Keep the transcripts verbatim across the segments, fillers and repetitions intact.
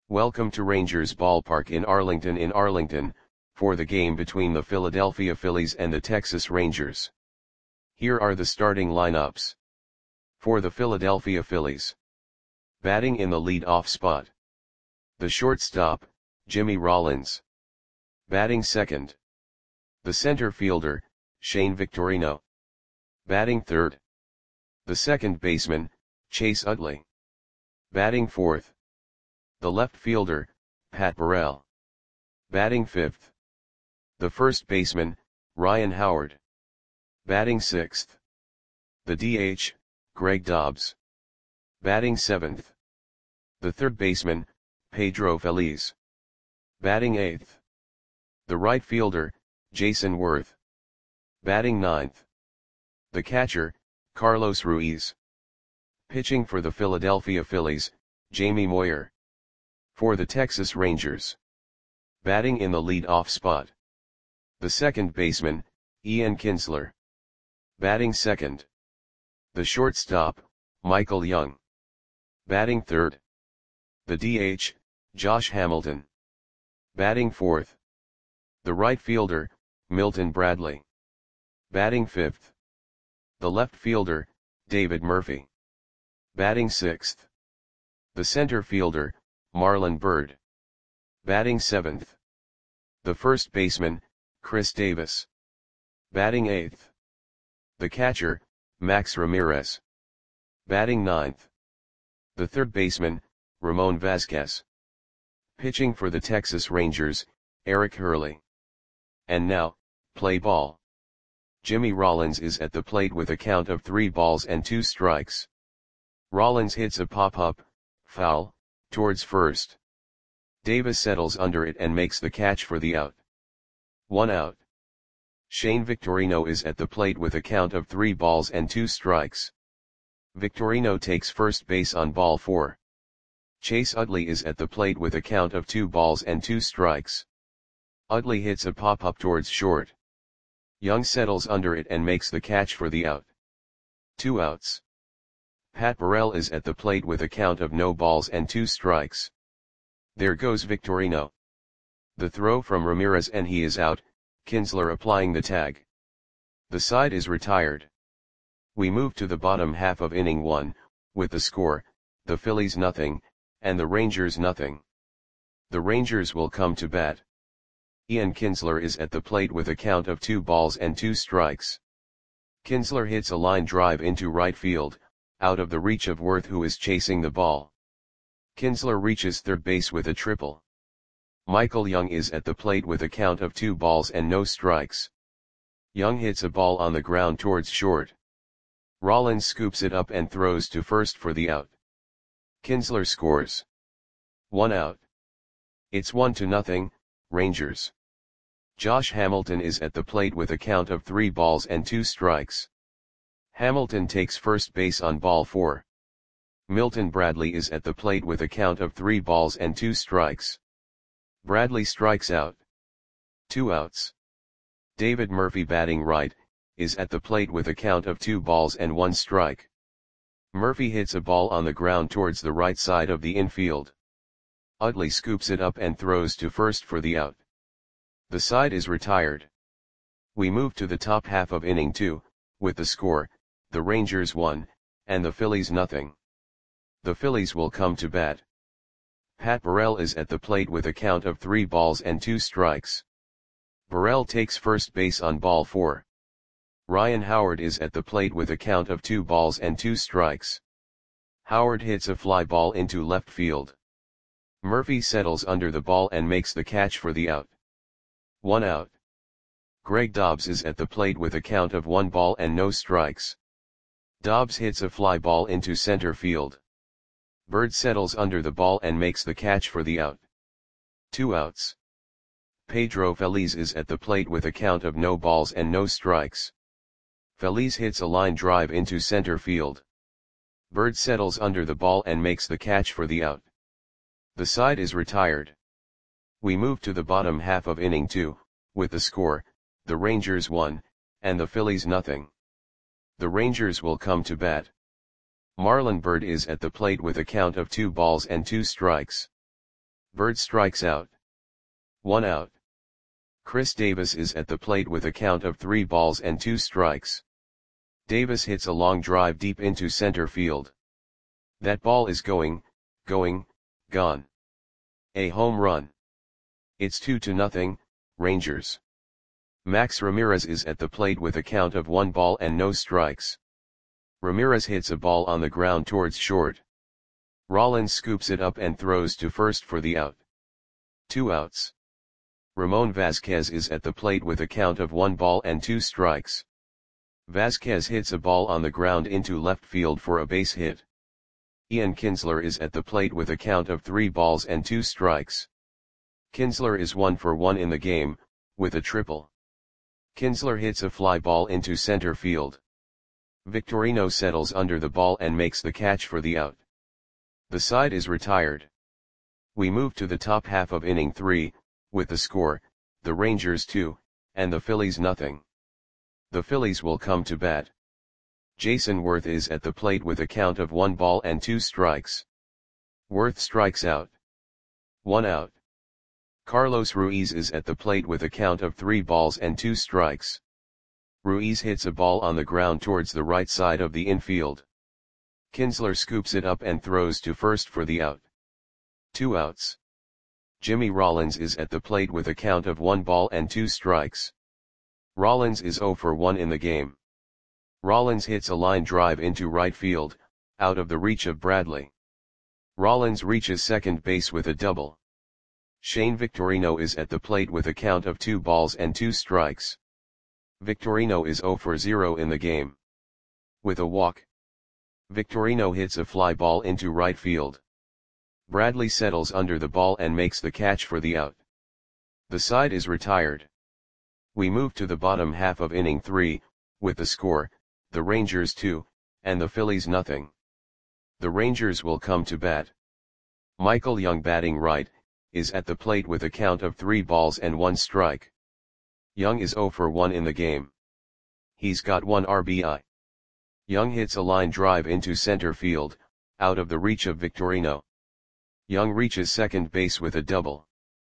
Welcome to Rangers Ballpark in Arlington in Arlington, for the game between the Philadelphia Phillies and the Texas Rangers. Here are the starting lineups. For the Philadelphia Phillies. Batting in the lead-off spot. The shortstop, Jimmy Rollins. Batting second. The center fielder, Shane Victorino. Batting third. The second baseman, Chase Utley. Batting fourth. The left fielder, Pat Burrell. Batting fifth. The first baseman, Ryan Howard. Batting sixth. The D H, Greg Dobbs. Batting seventh. The third baseman, Pedro Feliz. Batting eighth. The right fielder, Jason Worth. Batting ninth. The catcher, Carlos Ruiz. Pitching for the Philadelphia Phillies, Jamie Moyer. For the Texas Rangers. Batting in the lead-off spot. The second baseman, Ian Kinsler. Batting second. The shortstop, Michael Young. Batting third. The D H, Josh Hamilton. Batting fourth. The right fielder, Milton Bradley. Batting fifth. The left fielder, David Murphy. Batting sixth. The center fielder, Marlon Byrd. Batting seventh. The first baseman, Chris Davis. Batting eighth. The catcher, Max Ramirez. Batting ninth. The third baseman, Ramon Vasquez. Pitching for the Texas Rangers, Eric Hurley. And now, play ball. Jimmy Rollins is at the plate with a count of three balls and two strikes. Rollins hits a pop-up, foul, towards first. Davis settles under it and makes the catch for the out. One out. Shane Victorino is at the plate with a count of three balls and two strikes. Victorino takes first base on ball four. Chase Utley is at the plate with a count of two balls and two strikes. Utley hits a pop-up towards short. Young settles under it and makes the catch for the out. Two outs. Pat Burrell is at the plate with a count of no balls and two strikes. There goes Victorino. The throw from Ramirez and he is out, Kinsler applying the tag. The side is retired. We move to the bottom half of inning one, with the score, the Phillies nothing, and the Rangers nothing. The Rangers will come to bat. Ian Kinsler is at the plate with a count of two balls and two strikes. Kinsler hits a line drive into right field, out of the reach of Worth who is chasing the ball. Kinsler reaches third base with a triple. Michael Young is at the plate with a count of two balls and no strikes. Young hits a ball on the ground towards short. Rollins scoops it up and throws to first for the out. Kinsler scores. One out. It's one to nothing, Rangers. Josh Hamilton is at the plate with a count of three balls and two strikes. Hamilton takes first base on ball four. Milton Bradley is at the plate with a count of three balls and two strikes. Bradley strikes out. Two outs. David Murphy batting right, is at the plate with a count of two balls and one strike. Murphy hits a ball on the ground towards the right side of the infield. Utley scoops it up and throws to first for the out. The side is retired. We move to the top half of inning two, with the score, the Rangers one, and the Phillies nothing. The Phillies will come to bat. Pat Burrell is at the plate with a count of three balls and two strikes. Burrell takes first base on ball four. Ryan Howard is at the plate with a count of two balls and two strikes. Howard hits a fly ball into left field. Murphy settles under the ball and makes the catch for the out. One out. Greg Dobbs is at the plate with a count of one ball and no strikes. Dobbs hits a fly ball into center field. Byrd settles under the ball and makes the catch for the out. Two outs. Pedro Feliz is at the plate with a count of no balls and no strikes. Feliz hits a line drive into center field. Byrd settles under the ball and makes the catch for the out. The side is retired. We move to the bottom half of inning two, with the score, the Rangers one, and the Phillies nothing. The Rangers will come to bat. Marlon Byrd is at the plate with a count of two balls and two strikes. Bird strikes out. One out. Chris Davis is at the plate with a count of three balls and two strikes. Davis hits a long drive deep into center field. That ball is going, going, gone. A home run. It's two to nothing, Rangers. Max Ramirez is at the plate with a count of one ball and no strikes. Ramirez hits a ball on the ground towards short. Rollins scoops it up and throws to first for the out. Two outs. Ramon Vasquez is at the plate with a count of one ball and two strikes. Vasquez hits a ball on the ground into left field for a base hit. Ian Kinsler is at the plate with a count of three balls and two strikes. Kinsler is one for one in the game, with a triple. Kinsler hits a fly ball into center field. Victorino settles under the ball and makes the catch for the out. The side is retired. We move to the top half of inning three, with the score, the Rangers two, and the Phillies nothing. The Phillies will come to bat. Jason Worth is at the plate with a count of one ball and two strikes. Worth strikes out. One out. Carlos Ruiz is at the plate with a count of three balls and two strikes. Ruiz hits a ball on the ground towards the right side of the infield. Kinsler scoops it up and throws to first for the out. Two outs. Jimmy Rollins is at the plate with a count of one ball and two strikes. Rollins is zero for one in the game. Rollins hits a line drive into right field, out of the reach of Bradley. Rollins reaches second base with a double. Shane Victorino is at the plate with a count of two balls and two strikes. Victorino is zero for zero in the game. With a walk. Victorino hits a fly ball into right field. Bradley settles under the ball and makes the catch for the out. The side is retired. We move to the bottom half of inning three, with the score, the Rangers two, and the Phillies nothing. The Rangers will come to bat. Michael Young batting right, is at the plate with a count of three balls and one strike. Young is zero for one in the game. He's got one R B I. Young hits a line drive into center field, out of the reach of Victorino. Young reaches second base with a double.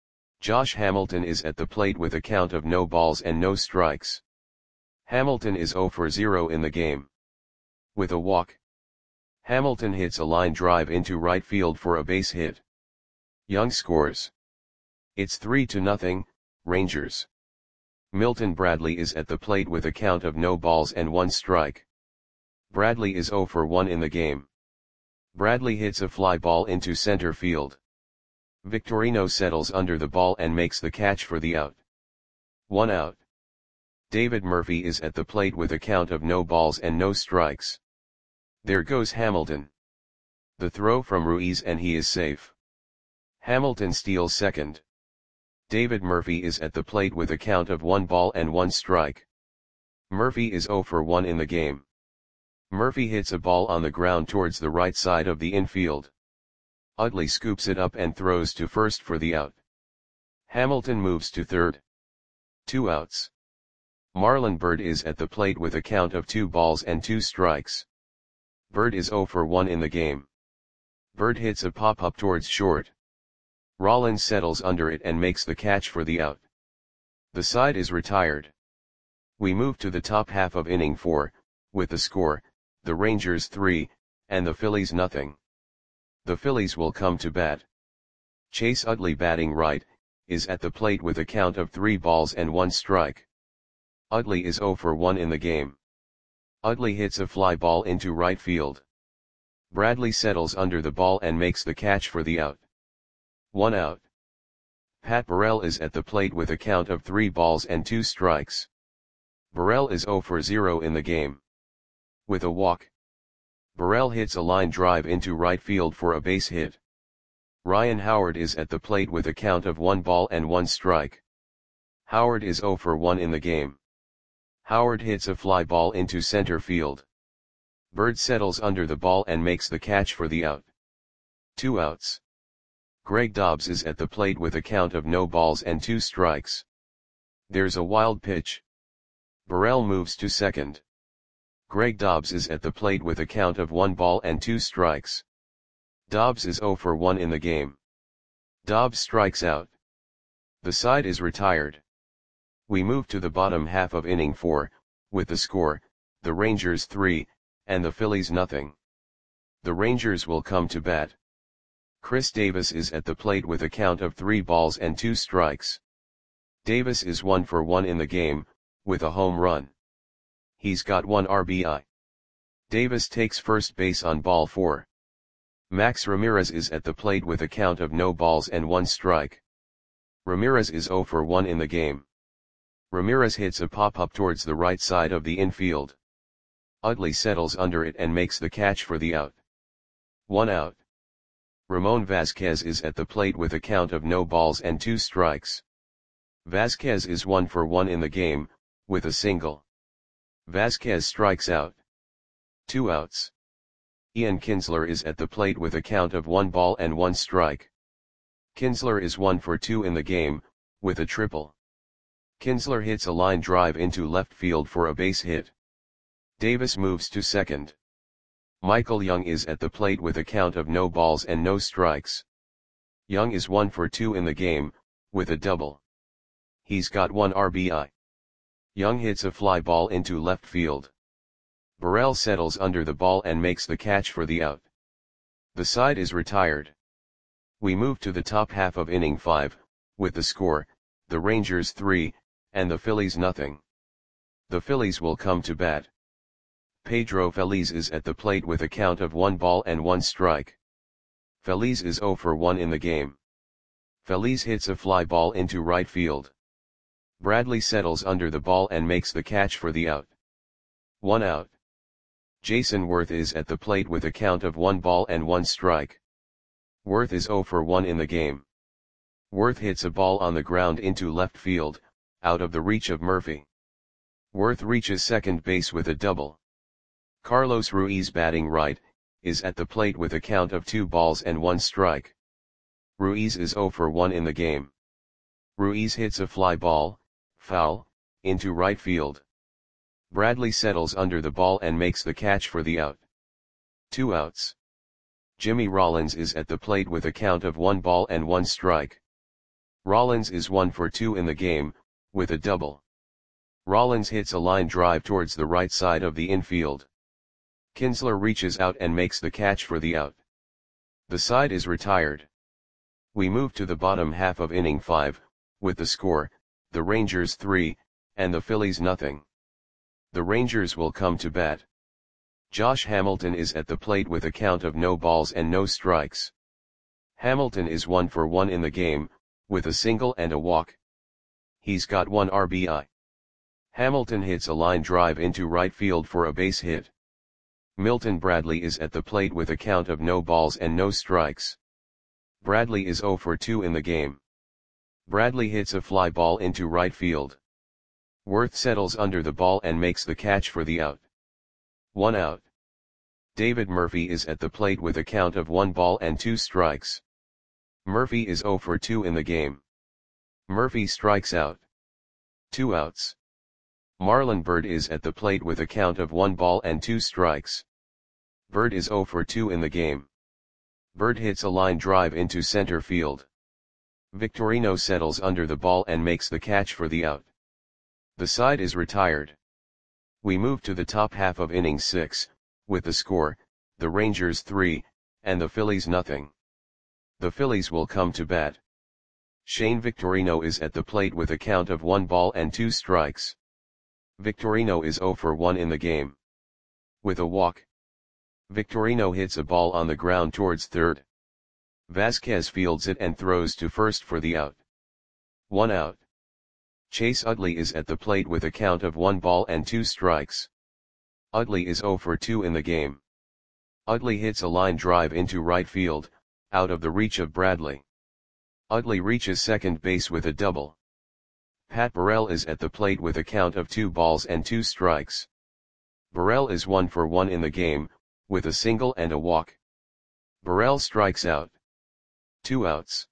Josh Hamilton is at the plate with a count of no balls and no strikes. Hamilton is zero for zero in the game. With a walk. Hamilton hits a line drive into right field for a base hit. Young scores. It's three to nothing, Rangers. Milton Bradley is at the plate with a count of no balls and one strike. Bradley is zero for one in the game. Bradley hits a fly ball into center field. Victorino settles under the ball and makes the catch for the out. One out. David Murphy is at the plate with a count of no balls and no strikes. There goes Hamilton. The throw from Ruiz and he is safe. Hamilton steals second. David Murphy is at the plate with a count of one ball and one strike. Murphy is zero for one in the game. Murphy hits a ball on the ground towards the right side of the infield. Utley scoops it up and throws to first for the out. Hamilton moves to third. Two outs. Marlon Byrd is at the plate with a count of two balls and two strikes. Byrd is zero for one in the game. Byrd hits a pop-up towards short. Rollins settles under it and makes the catch for the out. The side is retired. We move to the top half of inning four, with the score, the Rangers three, and the Phillies nothing. The Phillies will come to bat. Chase Utley batting right, is at the plate with a count of three balls and one strike. Utley is zero for one in the game. Utley hits a fly ball into right field. Bradley settles under the ball and makes the catch for the out. One out. Pat Burrell is at the plate with a count of three balls and two strikes. Burrell is zero for zero in the game. With a walk. Burrell hits a line drive into right field for a base hit. Ryan Howard is at the plate with a count of one ball and one strike. Howard is zero for one in the game. Howard hits a fly ball into center field. Byrd settles under the ball and makes the catch for the out. Two outs. Greg Dobbs is at the plate with a count of no balls and two strikes. There's a wild pitch. Burrell moves to second. Greg Dobbs is at the plate with a count of one ball and two strikes. Dobbs is zero for one in the game. Dobbs strikes out. The side is retired. We move to the bottom half of inning four, with the score, the Rangers three, and the Phillies nothing. The Rangers will come to bat. Chris Davis is at the plate with a count of three balls and two strikes. Davis is one for one in the game, with a home run. He's got one R B I. Davis takes first base on ball four. Max Ramirez is at the plate with a count of no balls and one strike. Ramirez is zero for one in the game. Ramirez hits a pop-up towards the right side of the infield. Utley settles under it and makes the catch for the out. One out. Ramon Vasquez is at the plate with a count of no balls and two strikes. Vasquez is one for one in the game, with a single. Vasquez strikes out. Two outs. Ian Kinsler is at the plate with a count of one ball and one strike. Kinsler is one for two in the game, with a triple. Kinsler hits a line drive into left field for a base hit. Davis moves to second. Michael Young is at the plate with a count of no balls and no strikes. Young is one for two in the game, with a double. He's got one R B I. Young hits a fly ball into left field. Burrell settles under the ball and makes the catch for the out. The side is retired. We move to the top half of inning five, with the score, the Rangers three, and the Phillies nothing. The Phillies will come to bat. Pedro Feliz is at the plate with a count of one ball and one strike. Feliz is zero for one in the game. Feliz hits a fly ball into right field. Bradley settles under the ball and makes the catch for the out. One out. Jason Worth is at the plate with a count of one ball and one strike. Worth is zero for one in the game. Worth hits a ball on the ground into left field, out of the reach of Murphy. Worth reaches second base with a double. Carlos Ruiz, batting right, is at the plate with a count of two balls and one strike. Ruiz is zero for one in the game. Ruiz hits a fly ball, foul, into right field. Bradley settles under the ball and makes the catch for the out. Two outs. Jimmy Rollins is at the plate with a count of one ball and one strike. Rollins is one for two in the game, with a double. Rollins hits a line drive towards the right side of the infield. Kinsler reaches out and makes the catch for the out. The side is retired. We move to the bottom half of inning five, with the score, the Rangers three, and the Phillies nothing. The Rangers will come to bat. Josh Hamilton is at the plate with a count of no balls and no strikes. Hamilton is one for one in the game, with a single and a walk. He's got one R B I. Hamilton hits a line drive into right field for a base hit. Milton Bradley is at the plate with a count of no balls and no strikes. Bradley is zero for two in the game. Bradley hits a fly ball into right field. Worth settles under the ball and makes the catch for the out. One out. David Murphy is at the plate with a count of one ball and two strikes. Murphy is zero for two in the game. Murphy strikes out. Two outs. Marlon Byrd is at the plate with a count of one ball and two strikes. Byrd is zero for two in the game. Byrd hits a line drive into center field. Victorino settles under the ball and makes the catch for the out. The side is retired. We move to the top half of inning six, with the score, the Rangers three, and the Phillies nothing. The Phillies will come to bat. Shane Victorino is at the plate with a count of one ball and two strikes. Victorino is zero for one in the game. With a walk. Victorino hits a ball on the ground towards third. Vasquez fields it and throws to first for the out. One out. Chase Utley is at the plate with a count of one ball and two strikes. Utley is zero for two in the game. Utley hits a line drive into right field, out of the reach of Bradley. Utley reaches second base with a double. Pat Burrell is at the plate with a count of two balls and two strikes. Burrell is one for one in the game, with a single and a walk. Burrell strikes out. Two outs.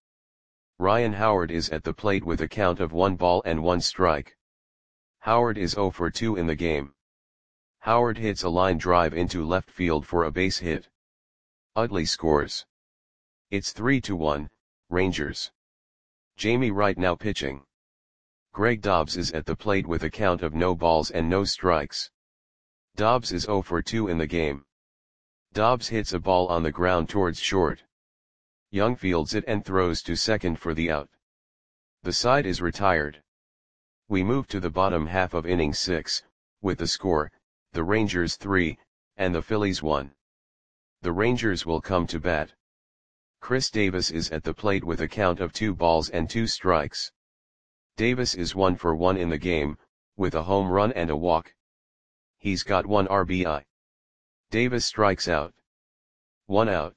Ryan Howard is at the plate with a count of one ball and one strike. Howard is zero for two in the game. Howard hits a line drive into left field for a base hit. Utley scores. It's three to one, Rangers. Jamie Wright now pitching. Greg Dobbs is at the plate with a count of no balls and no strikes. Dobbs is oh for two in the game. Dobbs hits a ball on the ground towards short. Young fields it and throws to second for the out. The side is retired. We move to the bottom half of inning six, with the score, the Rangers three, and the Phillies one. The Rangers will come to bat. Chris Davis is at the plate with a count of two balls and two strikes. Davis is one for one in the game, with a home run and a walk. He's got one R B I. Davis strikes out. One out.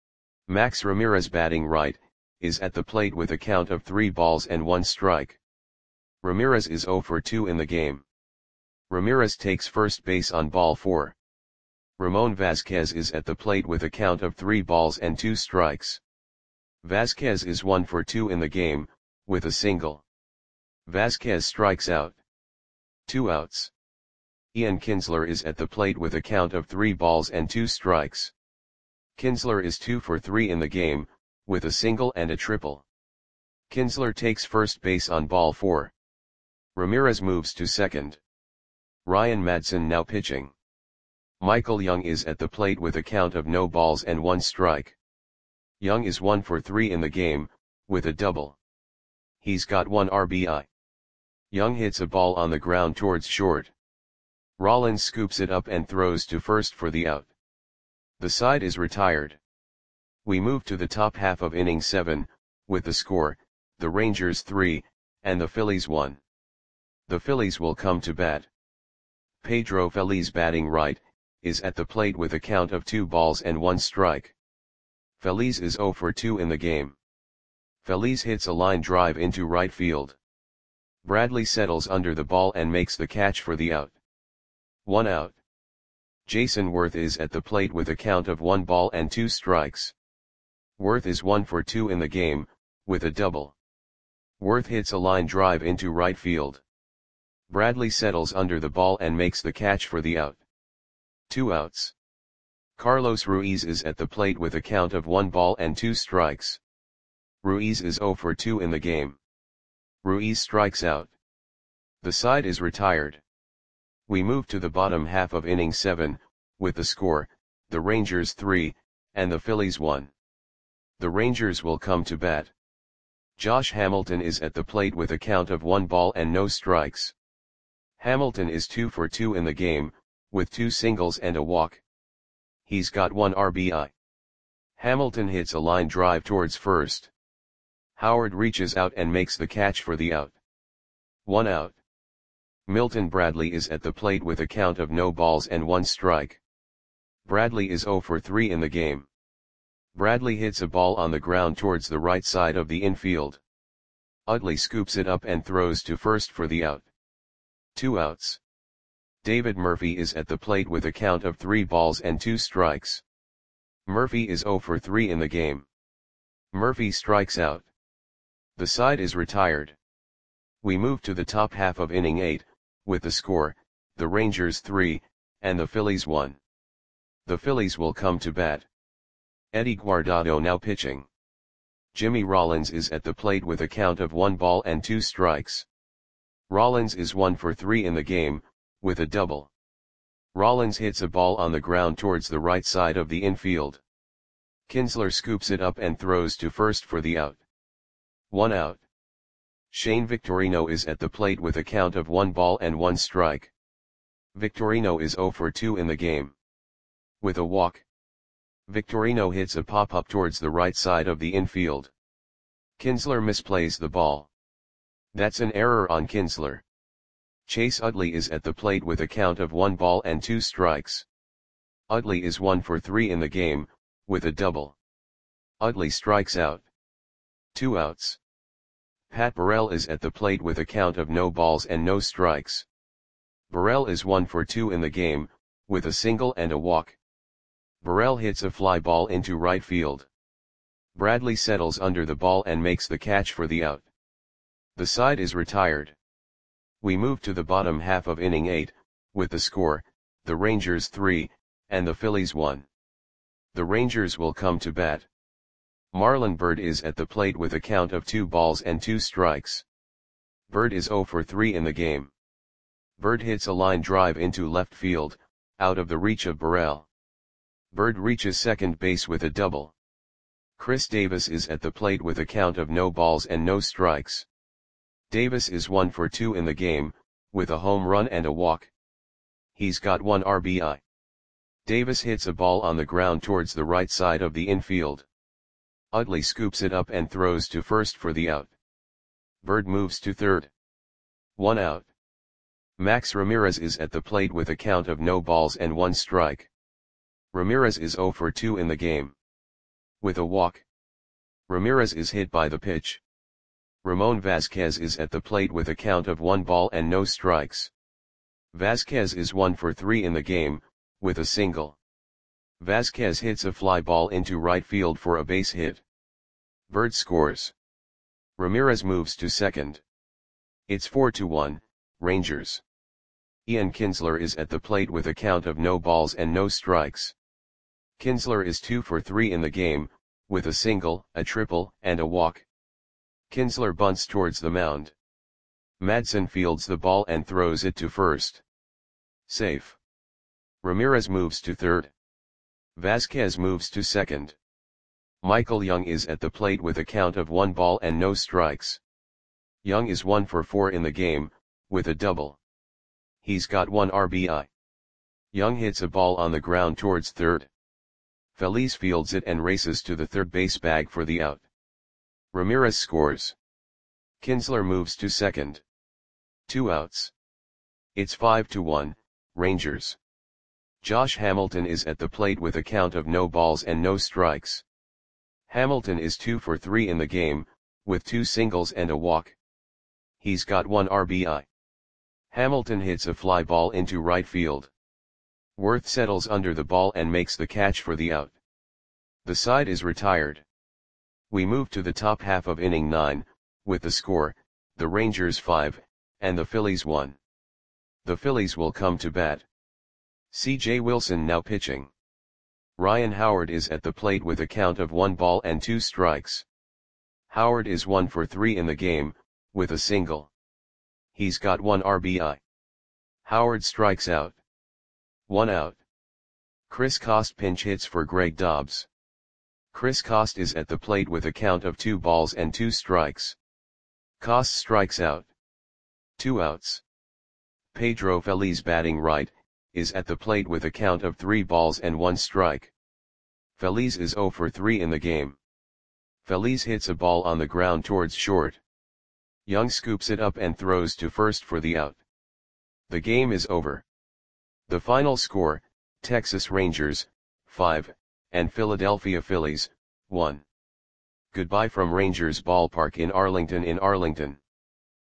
Max Ramirez batting right, is at the plate with a count of three balls and one strike. Ramirez is oh for two in the game. Ramirez takes first base on ball four. Ramon Vasquez is at the plate with a count of three balls and two strikes. Vasquez is one for two in the game, with a single. Vasquez strikes out. Two outs. Ian Kinsler is at the plate with a count of three balls and two strikes. Kinsler is two for three in the game, with a single and a triple. Kinsler takes first base on ball four. Ramirez moves to second. Ryan Madson now pitching. Michael Young is at the plate with a count of no balls and one strike. Young is one for three in the game, with a double. He's got one R B I. Young hits a ball on the ground towards short. Rollins scoops it up and throws to first for the out. The side is retired. We move to the top half of inning seven, with the score, the Rangers three, and the Phillies one. The Phillies will come to bat. Pedro Feliz batting right, is at the plate with a count of two balls and one strike. Feliz is oh for two in the game. Feliz hits a line drive into right field. Bradley settles under the ball and makes the catch for the out. One out. Jason Worth is at the plate with a count of one ball and two strikes. Worth is one for two in the game, with a double. Worth hits a line drive into right field. Bradley settles under the ball and makes the catch for the out. Two outs. Carlos Ruiz is at the plate with a count of one ball and two strikes. Ruiz is oh for two in the game. Ruiz strikes out. The side is retired. We move to the bottom half of inning seven, with the score, the Rangers three, and the Phillies one. The Rangers will come to bat. Josh Hamilton is at the plate with a count of one ball and no strikes. Hamilton is two for two in the game, with two singles and a walk. He's got one R B I. Hamilton hits a line drive towards first. Howard reaches out and makes the catch for the out. One out. Milton Bradley is at the plate with a count of no balls and one strike. Bradley is oh for three in the game. Bradley hits a ball on the ground towards the right side of the infield. Utley scoops it up and throws to first for the out. Two outs. David Murphy is at the plate with a count of three balls and two strikes. Murphy is oh for three in the game. Murphy strikes out. The side is retired. We move to the top half of inning eight, with the score, the Rangers three, and the Phillies one. The Phillies will come to bat. Eddie Guardado now pitching. Jimmy Rollins is at the plate with a count of one ball and two strikes. Rollins is one for three in the game, with a double. Rollins hits a ball on the ground towards the right side of the infield. Kinsler scoops it up and throws to first for the out. One out. Shane Victorino is at the plate with a count of one ball and one strike. Victorino is oh for two in the game. With a walk. Victorino hits a pop-up towards the right side of the infield. Kinsler misplays the ball. That's an error on Kinsler. Chase Utley is at the plate with a count of one ball and two strikes. Utley is one for three in the game, with a double. Utley strikes out. Two outs. Pat Burrell is at the plate with a count of no balls and no strikes. Burrell is one for two in the game, with a single and a walk. Burrell hits a fly ball into right field. Bradley settles under the ball and makes the catch for the out. The side is retired. We move to the bottom half of inning eight, with the score, the Rangers three, and the Phillies one. The Rangers will come to bat. Marlon Byrd is at the plate with a count of two balls and two strikes. Byrd is zero for three in the game. Byrd hits a line drive into left field, out of the reach of Burrell. Byrd reaches second base with a double. Chris Davis is at the plate with a count of no balls and no strikes. Davis is one for two in the game, with a home run and a walk. He's got one R B I. Davis hits a ball on the ground towards the right side of the infield. Utley scoops it up and throws to first for the out. Byrd moves to third. One out. Max Ramirez is at the plate with a count of no balls and one strike. Ramirez is zero for two in the game. With a walk. Ramirez is hit by the pitch. Ramon Vasquez is at the plate with a count of one ball and no strikes. Vasquez is one for three in the game, with a single. Vasquez hits a fly ball into right field for a base hit. Byrd scores. Ramirez moves to second. It's four to one, Rangers. Ian Kinsler is at the plate with a count of no balls and no strikes. Kinsler is two for three in the game, with a single, a triple, and a walk. Kinsler bunts towards the mound. Madsen fields the ball and throws it to first. Safe. Ramirez moves to third. Vasquez moves to second. Michael Young is at the plate with a count of one ball and no strikes. Young is one for four in the game, with a double. He's got one R B I. Young hits a ball on the ground towards third. Feliz fields it and races to the third base bag for the out. Ramirez scores. Kinsler moves to second. Two outs. It's five to one, Rangers. Josh Hamilton is at the plate with a count of no balls and no strikes. Hamilton is two for three in the game, with two singles and a walk. He's got one R B I. Hamilton hits a fly ball into right field. Worth settles under the ball and makes the catch for the out. The side is retired. We move to the top half of inning nine, with the score, the Rangers five, and the Phillies one. The Phillies will come to bat. C J Wilson now pitching. Ryan Howard is at the plate with a count of one ball and two strikes. Howard is one for three in the game, with a single. He's got one R B I. Howard strikes out. One out. Chris Coste pinch hits for Greg Dobbs. Chris Coste is at the plate with a count of two balls and two strikes. Coste strikes out. Two outs. Pedro Feliz batting right, is at the plate with a count of three balls and one strike. Feliz is zero for three in the game. Feliz hits a ball on the ground towards short. Young scoops it up and throws to first for the out. The game is over. The final score, Texas Rangers, five, and Philadelphia Phillies, one. Goodbye from Rangers Ballpark in Arlington in Arlington.